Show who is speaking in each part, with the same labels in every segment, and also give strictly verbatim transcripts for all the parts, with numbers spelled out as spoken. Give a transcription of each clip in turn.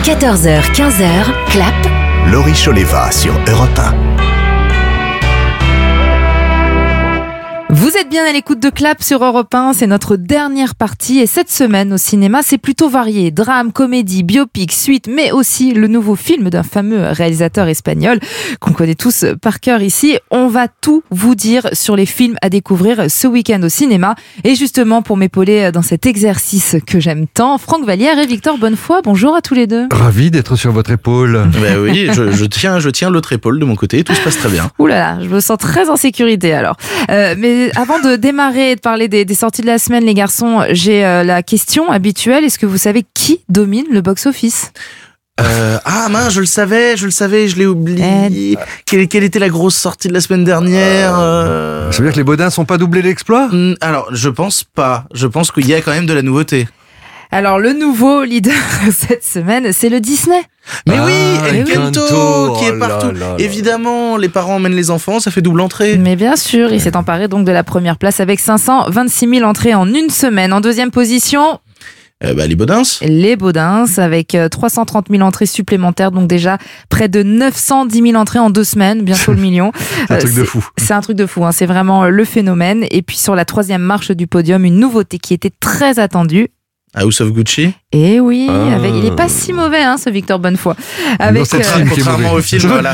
Speaker 1: quatorze heures quinze, Clap.
Speaker 2: Laurie Choleva sur Europe un.
Speaker 3: Vous êtes bien à l'écoute de Clap sur Europe un, c'est notre dernière partie et cette semaine au cinéma c'est plutôt varié, drame, comédie, biopic, suite, mais aussi le nouveau film d'un fameux réalisateur espagnol qu'on connaît tous par cœur ici. On va tout vous dire sur les films à découvrir ce week-end au cinéma et justement pour m'épauler dans cet exercice que j'aime tant, Franck Vallière et Victor Bonnefoy, bonjour à tous les deux.
Speaker 4: Ravi d'être sur votre épaule.
Speaker 5: Ben oui, je, je tiens, je tiens l'autre épaule de mon côté, tout se passe très bien.
Speaker 3: Ouh là là, je me sens très en sécurité alors. Euh, mais avant de démarrer et de parler des, des sorties de la semaine, les garçons, j'ai euh, la question habituelle. Est-ce que vous savez qui domine le box-office ?
Speaker 5: Euh, ah mince, je le savais, je le savais, je l'ai oublié.
Speaker 3: Euh...
Speaker 5: Quelle, quelle était la grosse sortie de la semaine dernière euh...
Speaker 4: Ça veut dire que les Baudins sont pas doublés l'exploit ?
Speaker 5: Alors, je pense pas. Je pense qu'il y a quand même de la nouveauté.
Speaker 3: Alors, le nouveau leader cette semaine, c'est le Disney.
Speaker 5: Mais
Speaker 4: ah,
Speaker 5: oui, Encanto,
Speaker 4: Encanto
Speaker 5: qui est
Speaker 4: oh
Speaker 5: partout.
Speaker 4: là là là.
Speaker 5: Évidemment, les parents emmènent les enfants, ça fait double entrée.
Speaker 3: Mais bien sûr, il s'est emparé donc de la première place avec cinq cent vingt-six mille entrées en une semaine. En deuxième position...
Speaker 5: Euh, bah, les Baudins.
Speaker 3: Les Baudins, avec trois cent trente mille entrées supplémentaires, donc déjà près de neuf cent dix mille entrées en deux semaines, bientôt le million.
Speaker 4: C'est un truc de fou.
Speaker 3: C'est un truc de fou, hein. C'est vraiment le phénomène. Et puis sur la troisième marche du podium, une nouveauté qui était très attendue.
Speaker 5: House of Gucci.
Speaker 3: Et oui,
Speaker 4: ah.
Speaker 3: avec, il est pas si mauvais, hein, ce Victor Bonnefoy. Avec,
Speaker 4: non, c'est
Speaker 3: euh,
Speaker 5: Contrairement au film, voilà.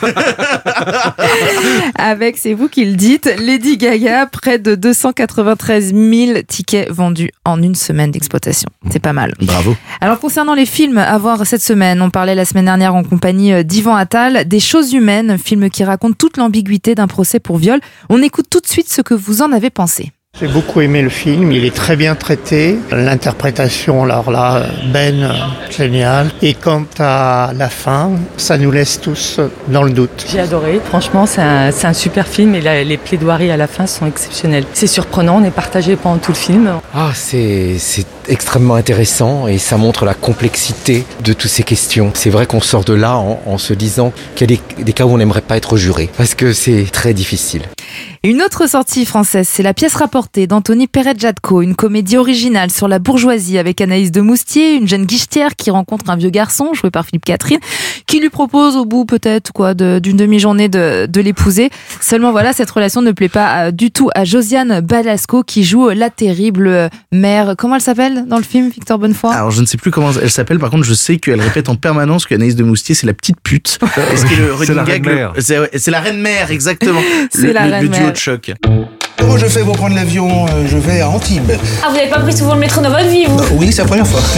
Speaker 3: avec, c'est vous qui le dites, Lady Gaga, près de deux cent quatre-vingt-treize mille tickets vendus en une semaine d'exploitation. C'est pas mal.
Speaker 5: Bravo.
Speaker 3: Alors, concernant les films à voir cette semaine, on parlait la semaine dernière en compagnie d'Yvan Attal, Des choses humaines, film qui raconte toute l'ambiguïté d'un procès pour viol. On écoute tout de suite ce que vous en avez pensé.
Speaker 6: J'ai beaucoup aimé le film, il est très bien traité. L'interprétation, alors là, Ben, génial. Et quant à la fin, ça nous laisse tous dans le doute.
Speaker 7: J'ai adoré, franchement, c'est un, c'est un super film et la, les plaidoiries à la fin sont exceptionnelles. C'est surprenant, on est partagé pendant tout le film.
Speaker 8: Ah, c'est, c'est extrêmement intéressant et ça montre la complexité de toutes ces questions. C'est vrai qu'on sort de là en, en se disant qu'il y a des, des cas où on n'aimerait pas être juré parce que c'est très difficile.
Speaker 3: Une autre sortie française, c'est La pièce rapportée d'Anthony Perret-Jadko, une comédie originale sur la bourgeoisie avec Anaïs de Moustier, une jeune guichetière qui rencontre un vieux garçon joué par Philippe Catherine, qui lui propose au bout peut-être quoi de, d'une demi-journée de, de l'épouser. Seulement voilà, cette relation ne plaît pas euh, du tout à Josiane Balasco qui joue la terrible mère. Comment elle s'appelle dans le film, Victor Bonnefoy ?
Speaker 5: Alors je ne sais plus comment elle s'appelle, par contre je sais qu'elle répète en permanence qu'Anaïs de Moustier c'est la petite pute. Est-ce que le
Speaker 4: c'est, la
Speaker 5: gag,
Speaker 4: reine mère.
Speaker 5: Le, c'est, c'est la reine mère, exactement.
Speaker 3: C'est
Speaker 5: le,
Speaker 3: la
Speaker 5: le,
Speaker 3: reine
Speaker 5: le duo
Speaker 3: mère.
Speaker 5: de choc.
Speaker 9: Comment je fais pour prendre l'avion ? Je vais à Antibes.
Speaker 10: Ah, vous n'avez pas pris souvent le métro dans votre vie, vous ?
Speaker 9: Oui, c'est la première fois.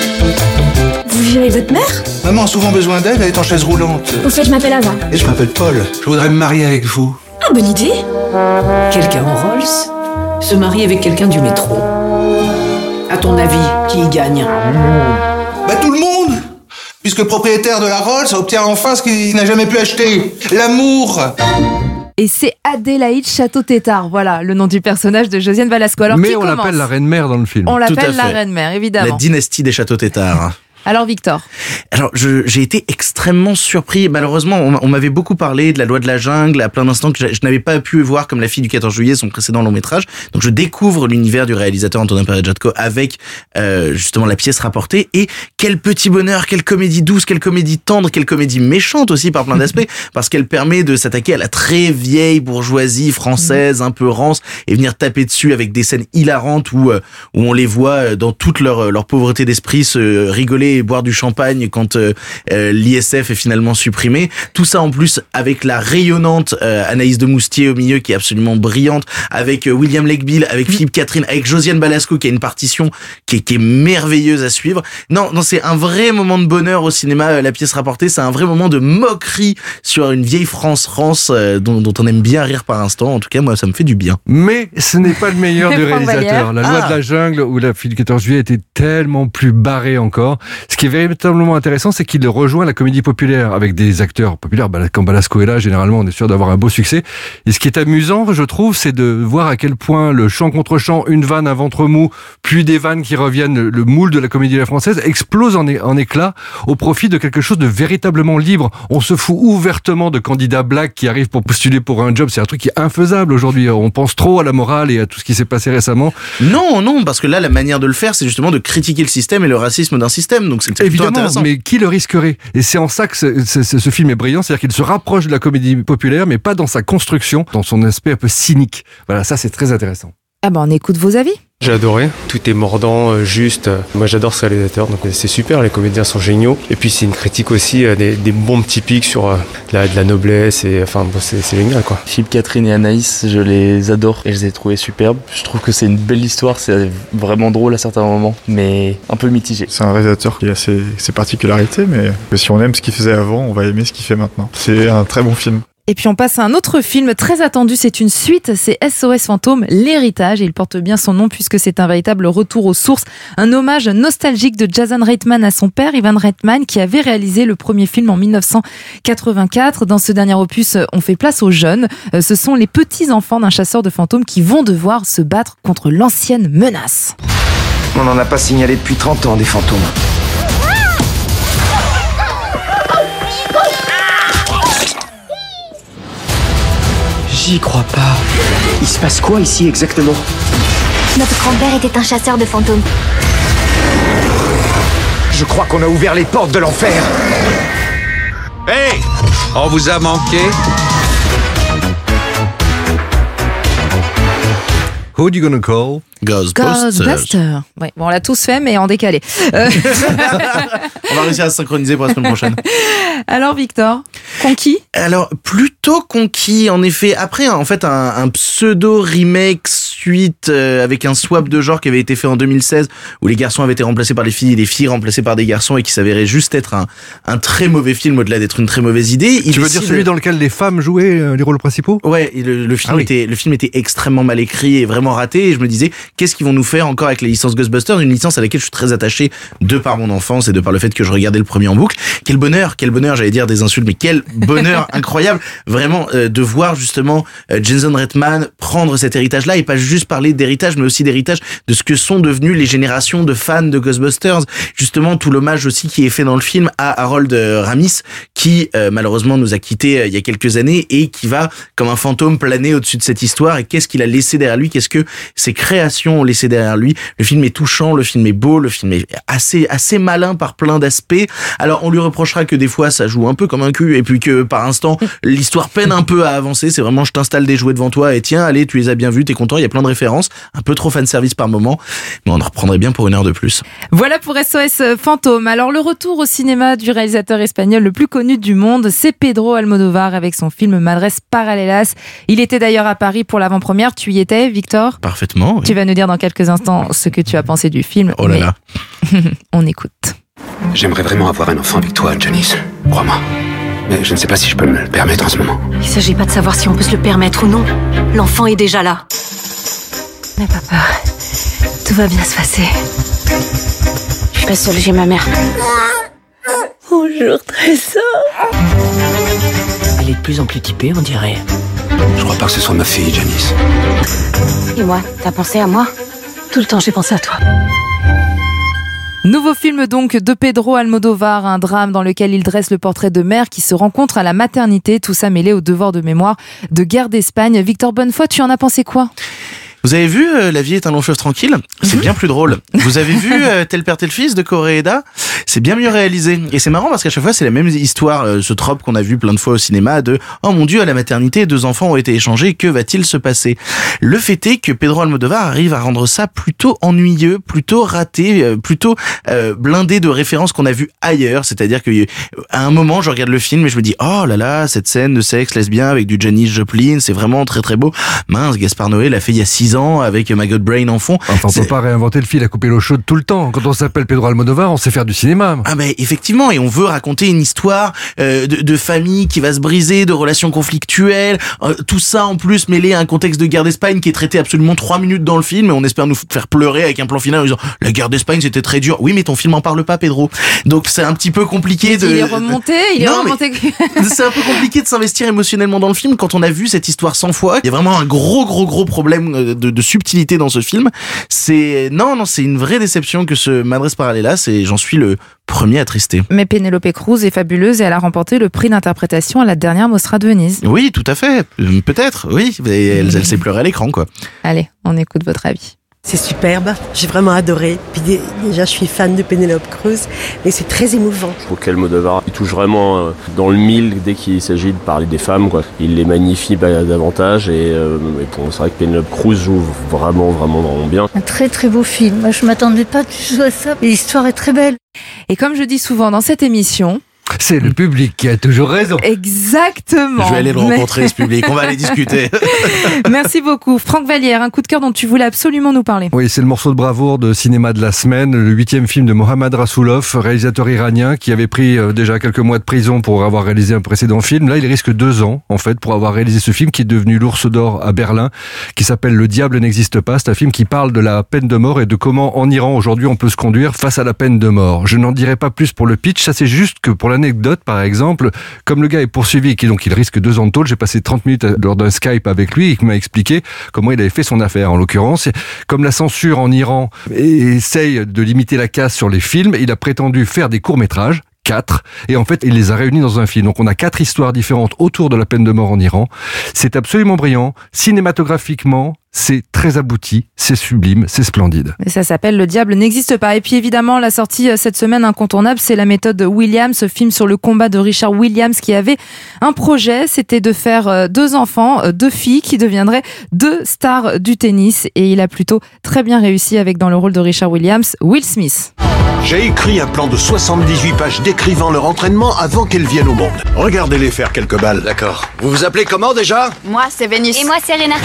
Speaker 10: Vous vivez avec votre mère ?
Speaker 9: Maman a souvent besoin d'aide, elle est en chaise roulante.
Speaker 10: Au fait, je m'appelle Ava.
Speaker 9: Et je m'appelle Paul. Je voudrais me marier avec vous.
Speaker 10: Ah, bonne idée.
Speaker 11: Quelqu'un en Rolls se marie avec quelqu'un du métro. À ton avis, qui y gagne ?
Speaker 9: Bah tout le monde ! Puisque le propriétaire de la Rolls obtient enfin ce qu'il n'a jamais pu acheter. L'amour.
Speaker 3: Et c'est Adélaïde Château-Tétard, voilà le nom du personnage de Josiane Balasco. Alors,
Speaker 4: mais
Speaker 3: qui
Speaker 4: on
Speaker 3: commence ?
Speaker 4: l'appelle la reine mère dans le film.
Speaker 3: On l'appelle
Speaker 5: Tout à
Speaker 3: la
Speaker 5: fait.
Speaker 3: reine mère, évidemment.
Speaker 5: La dynastie des châteaux Tétard.
Speaker 3: Alors Victor.
Speaker 5: Alors, je, j'ai été extrêmement surpris. Malheureusement, on, on m'avait beaucoup parlé de La Loi de la Jungle à plein d'instants que je, je n'avais pas pu voir comme La Fille du quatorze juillet, son précédent long métrage. Donc, je découvre l'univers du réalisateur Antonin Perret-Jadko avec euh, justement la pièce rapportée. Et quel petit bonheur, quelle comédie douce, quelle comédie tendre, quelle comédie méchante aussi par plein d'aspects, parce qu'elle permet de s'attaquer à la très vieille bourgeoisie française, un peu rance, et venir taper dessus avec des scènes hilarantes où euh, où on les voit dans toute leur leur pauvreté d'esprit se rigoler et boire du champagne quand euh, euh, l'I S F est finalement supprimé. Tout ça en plus avec la rayonnante euh, Anaïs de Moustier au milieu qui est absolument brillante, avec euh, William Legbill, avec Philippe Catherine, avec Josiane Balasco qui a une partition qui est, qui est merveilleuse à suivre. Non, non, c'est un vrai moment de bonheur au cinéma. Euh, la pièce rapportée, c'est un vrai moment de moquerie sur une vieille France rance euh, dont, dont on aime bien rire par instant. En tout cas, moi, ça me fait du bien.
Speaker 4: Mais ce n'est pas le meilleur du réalisateur. La Loi
Speaker 5: ah.
Speaker 4: de la Jungle ou La Fille du quatorze juillet était tellement plus barrée encore. Ce qui est véritablement intéressant, c'est qu'il rejoint la comédie populaire avec des acteurs populaires. Quand Balasco est là, généralement, on est sûr d'avoir un beau succès. Et ce qui est amusant, je trouve, c'est de voir à quel point le chant contre chant, une vanne, un ventre mou, puis des vannes qui reviennent, le moule de la comédie à la française, explose en, é- en éclat au profit de quelque chose de véritablement libre. On se fout ouvertement de candidats blacks qui arrivent pour postuler pour un job. C'est un truc qui est infaisable aujourd'hui. On pense trop à la morale et à tout ce qui s'est passé récemment.
Speaker 5: Non, non, parce que là, la manière de le faire, c'est justement de critiquer le système et le racisme d'un système. fun, donc c'est plutôt
Speaker 4: Évidemment,
Speaker 5: intéressant.
Speaker 4: mais qui le risquerait? Et c'est en ça que ce, ce, ce film est brillant, c'est-à-dire qu'il se rapproche de la comédie populaire, mais pas dans sa construction, dans son aspect un peu cynique. Voilà, ça c'est très intéressant.
Speaker 3: Ah ben on écoute vos avis.
Speaker 12: J'ai adoré, tout est mordant, euh, juste. Moi j'adore ce réalisateur, donc c'est super, les comédiens sont géniaux. Et puis c'est une critique aussi, euh, des, des bombes typiques sur euh, la, de la noblesse, et enfin bon, c'est, c'est génial quoi.
Speaker 13: Philippe, Catherine et Anaïs, je les adore et je les ai trouvés superbes. Je trouve que c'est une belle histoire, c'est vraiment drôle à certains moments, mais un peu mitigé.
Speaker 14: C'est un réalisateur qui a ses, ses particularités, mais si on aime ce qu'il faisait avant, on va aimer ce qu'il fait maintenant. C'est un très bon film.
Speaker 3: Et puis on passe à un autre film très attendu, c'est une suite, c'est S O S Fantôme, l'héritage, et il porte bien son nom puisque c'est un véritable retour aux sources, un hommage nostalgique de Jason Reitman à son père, Ivan Reitman, qui avait réalisé le premier film en dix-neuf cent quatre-vingt-quatre. Dans ce dernier opus, on fait place aux jeunes, ce sont les petits-enfants d'un chasseur de fantômes qui vont devoir se battre contre l'ancienne menace.
Speaker 15: On n'en a pas signalé depuis trente ans des fantômes.
Speaker 16: J'y crois pas. Il se passe quoi ici exactement?
Speaker 17: Notre grand-père était un chasseur de fantômes.
Speaker 15: Je crois qu'on a ouvert les portes de l'enfer.
Speaker 18: Hé hey, on vous a manqué.
Speaker 4: Who you gonna call?
Speaker 5: Ghostbusters.
Speaker 3: Ghostbusters. Ouais, bon, on l'a tous fait, mais en décalé. Euh...
Speaker 5: On va réussir à se synchroniser pour la semaine prochaine.
Speaker 3: Alors, Victor, conquis?
Speaker 5: Alors, plutôt conquis, en effet. Après, en fait, un, un pseudo-remake suite euh, avec un swap de genre qui avait été fait en deux mille seize, où les garçons avaient été remplacés par les filles et les filles remplacées par des garçons, et qui s'avérait juste être un, un très mauvais film, au-delà d'être une très mauvaise idée.
Speaker 4: Il tu veux dire celui dans lequel les femmes jouaient euh, les rôles principaux?
Speaker 5: Ouais, et le, le, film
Speaker 4: ah oui.
Speaker 5: était, le film était extrêmement mal écrit et vraiment raté, et je me disais, qu'est-ce qu'ils vont nous faire encore avec la licence Ghostbusters, une licence à laquelle je suis très attaché de par mon enfance et de par le fait que je regardais le premier en boucle. Quel bonheur, quel bonheur, j'allais dire des insultes, mais quel bonheur incroyable, vraiment, euh, de voir justement euh, Jason Reitman prendre cet héritage-là, et pas juste parler d'héritage, mais aussi d'héritage de ce que sont devenues les générations de fans de Ghostbusters. Justement, tout l'hommage aussi qui est fait dans le film à Harold Ramis, qui euh, malheureusement nous a quittés euh, il y a quelques années, et qui va comme un fantôme planer au-dessus de cette histoire. Et qu'est-ce qu'il a laissé derrière lui, qu'est-ce que ses créations ont laissé derrière lui. Le film est touchant, le film est beau, le film est assez assez malin par plein d'aspects. Alors on lui reprochera que des fois ça joue un peu comme un cul, et puis que par instant l'histoire peine un peu à avancer. C'est vraiment, je t'installe des jouets devant toi et tiens, allez, tu les as bien vus, t'es content, il y a plein de références, un peu trop fanservice par moment, mais on en reprendrait bien pour une heure de plus.
Speaker 3: Voilà pour S O S Fantôme. Alors le retour au cinéma du réalisateur espagnol le plus connu du monde, c'est Pedro Almodóvar avec son film Madres Paralelas. Il était d'ailleurs à Paris pour l'avant-première. Tu y étais, Victor?
Speaker 5: Parfaitement, oui.
Speaker 3: Tu vas nous dire dans quelques instants ce que tu as pensé du film.
Speaker 5: Oh là là.
Speaker 3: On écoute.
Speaker 19: J'aimerais vraiment avoir un enfant avec toi, Janice. Crois-moi. Mais je ne sais pas si je peux me le permettre en ce moment.
Speaker 10: Il s'agit pas de savoir si on peut se le permettre ou non. L'enfant est déjà là. N'aie pas peur. Tout va bien se passer. Je suis pas seule, j'ai ma mère. Bonjour, Trésor.
Speaker 16: Elle est de plus en plus typée, on dirait.
Speaker 19: Je crois pas que ce soit ma fille, Janice.
Speaker 10: Et moi, t'as pensé à moi? Tout le temps, j'ai pensé à toi.
Speaker 3: Nouveau film donc de Pedro Almodóvar, un drame dans lequel il dresse le portrait de mère qui se rencontre à la maternité, tout ça mêlé au devoir de mémoire de guerre d'Espagne. Victor Bonnefoy, tu en as pensé quoi?
Speaker 5: Vous avez vu euh, La vie est un long fleuve tranquille? C'est bien plus drôle. Vous avez vu euh, Tel père tel fils de Koreeda? C'est bien mieux réalisé. Et c'est marrant parce qu'à chaque fois c'est la même histoire, euh, ce trope qu'on a vu plein de fois au cinéma de « Oh mon Dieu, à la maternité, deux enfants ont été échangés, que va-t-il se passer ?» Le fait est que Pedro Almodóvar arrive à rendre ça plutôt ennuyeux, plutôt raté, euh, plutôt euh, blindé de références qu'on a vues ailleurs. C'est-à-dire qu'à un moment je regarde le film et je me dis « Oh là là, cette scène de sexe lesbien avec du Janis Joplin, c'est vraiment très très beau. Mince, Gaspard Noé l'a fait il y a six ans avec Maggot Brain en fond. »
Speaker 4: Enfin, on peut pas réinventer le fil à couper l'eau chaude tout le temps. Quand on s'appelle Pedro Almodóvar, on sait faire du cinéma.
Speaker 5: Ah ben effectivement, et on veut raconter une histoire euh, de, de famille qui va se briser, de relations conflictuelles, euh, tout ça en plus mêlé à un contexte de guerre d'Espagne qui est traité absolument trois minutes dans le film, et on espère nous faire pleurer avec un plan final en disant « La guerre d'Espagne c'était très dur. » Oui, mais ton film en parle pas, Pedro. Donc c'est un petit peu compliqué de...
Speaker 3: Il est remonté, il est
Speaker 5: non,
Speaker 3: remonté.
Speaker 5: C'est un peu compliqué de s'investir émotionnellement dans le film quand on a vu cette histoire cent fois. Il y a vraiment un gros gros gros problème de, de subtilité dans ce film. C'est non non, c'est une vraie déception que ce Madres Paralelas, et j'en suis le premier attristé.
Speaker 3: Mais Penélope Cruz est fabuleuse et elle a remporté le prix d'interprétation à la dernière Mostra de Venise.
Speaker 5: Oui, tout à fait. Peut-être, oui. Elle, elle s'est pleurée à l'écran, quoi.
Speaker 3: Allez, on écoute votre avis.
Speaker 20: C'est superbe, j'ai vraiment adoré. Puis dé- déjà, je suis fan de Penelope Cruz, mais c'est très émouvant.
Speaker 21: Je trouve qu'Almodovar, il touche vraiment euh, dans le mille dès qu'il s'agit de parler des femmes, quoi. Il les magnifie bah, davantage et, euh, et bon, c'est vrai que Penelope Cruz joue vraiment, vraiment, vraiment bien.
Speaker 22: Un très très beau film. Moi, je m'attendais pas du tout à ça. Et l'histoire est très belle.
Speaker 3: Et comme je dis souvent dans cette émission,
Speaker 4: c'est le public qui a toujours raison.
Speaker 3: Exactement.
Speaker 5: Je vais aller le rencontrer, ce public. On va aller discuter.
Speaker 3: Merci beaucoup. Franck Vallière, un coup de cœur dont tu voulais absolument nous parler.
Speaker 4: Oui, c'est le morceau de bravoure de cinéma de la semaine, le huitième film de Mohammad Rassoulov, réalisateur iranien qui avait pris euh, déjà quelques mois de prison pour avoir réalisé un précédent film. Là, il risque deux ans, en fait, pour avoir réalisé ce film qui est devenu l'Ours d'Or à Berlin, qui s'appelle Le diable n'existe pas. C'est un film qui parle de la peine de mort et de comment en Iran, aujourd'hui, on peut se conduire face à la peine de mort. Je n'en dirai pas plus pour le pitch. Ça, c'est juste que pour l'anecdote, par exemple, comme le gars est poursuivi et qui donc il risque deux ans de tôle, j'ai passé trente minutes lors d'un Skype avec lui et qui m'a expliqué comment il avait fait son affaire. En l'occurrence, comme la censure en Iran essaye de limiter la casse sur les films, il a prétendu faire des courts-métrages. Quatre, et en fait il les a réunis dans un film. Donc on a quatre histoires différentes autour de la peine de mort en Iran. C'est absolument brillant, cinématographiquement c'est très abouti, c'est sublime, c'est splendide.
Speaker 3: Et ça s'appelle Le diable n'existe pas. Et puis évidemment la sortie cette semaine incontournable, c'est La méthode Williams, ce film sur le combat de Richard Williams qui avait un projet, c'était de faire deux enfants, deux filles qui deviendraient deux stars du tennis, et il a plutôt très bien réussi avec dans le rôle de Richard Williams, Will Smith.
Speaker 18: J'ai écrit un plan de soixante-dix-huit pages décrivant leur entraînement avant qu'elles viennent au monde. Regardez-les faire quelques balles.
Speaker 19: D'accord. Vous vous appelez comment déjà?
Speaker 17: Moi, c'est Vénus. Et moi, c'est Serena.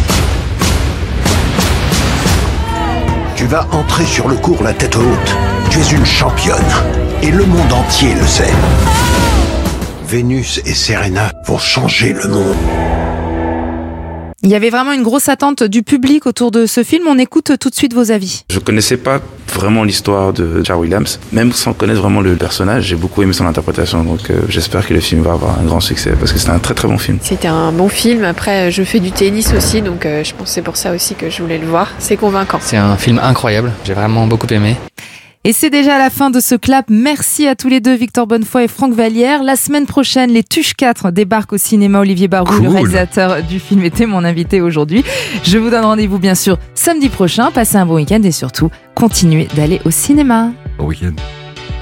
Speaker 18: Tu vas entrer sur le court la tête haute. Tu es une championne. Et le monde entier le sait. Vénus et Serena vont changer le monde.
Speaker 3: Il y avait vraiment une grosse attente du public autour de ce film. On écoute tout de suite vos avis.
Speaker 23: Je connaissais pas vraiment l'histoire de Richard Williams. Même sans connaître vraiment le personnage, j'ai beaucoup aimé son interprétation. Donc euh, j'espère que le film va avoir un grand succès parce que c'était un très très bon film.
Speaker 24: C'était un bon film. Après, je fais du tennis aussi, donc euh, je pense que c'est pour ça aussi que je voulais le voir. C'est convaincant.
Speaker 25: C'est un film incroyable. J'ai vraiment beaucoup aimé.
Speaker 3: Et c'est déjà la fin de ce clap. Merci à tous les deux, Victor Bonnefoy et Franck Vallière. La semaine prochaine, les Tuches quatre débarquent au cinéma. Olivier Barou, cool. Le réalisateur du film, était mon invité aujourd'hui. Je vous donne rendez-vous bien sûr samedi prochain. Passez un bon week-end et surtout, continuez d'aller au cinéma.
Speaker 4: Bon week-end.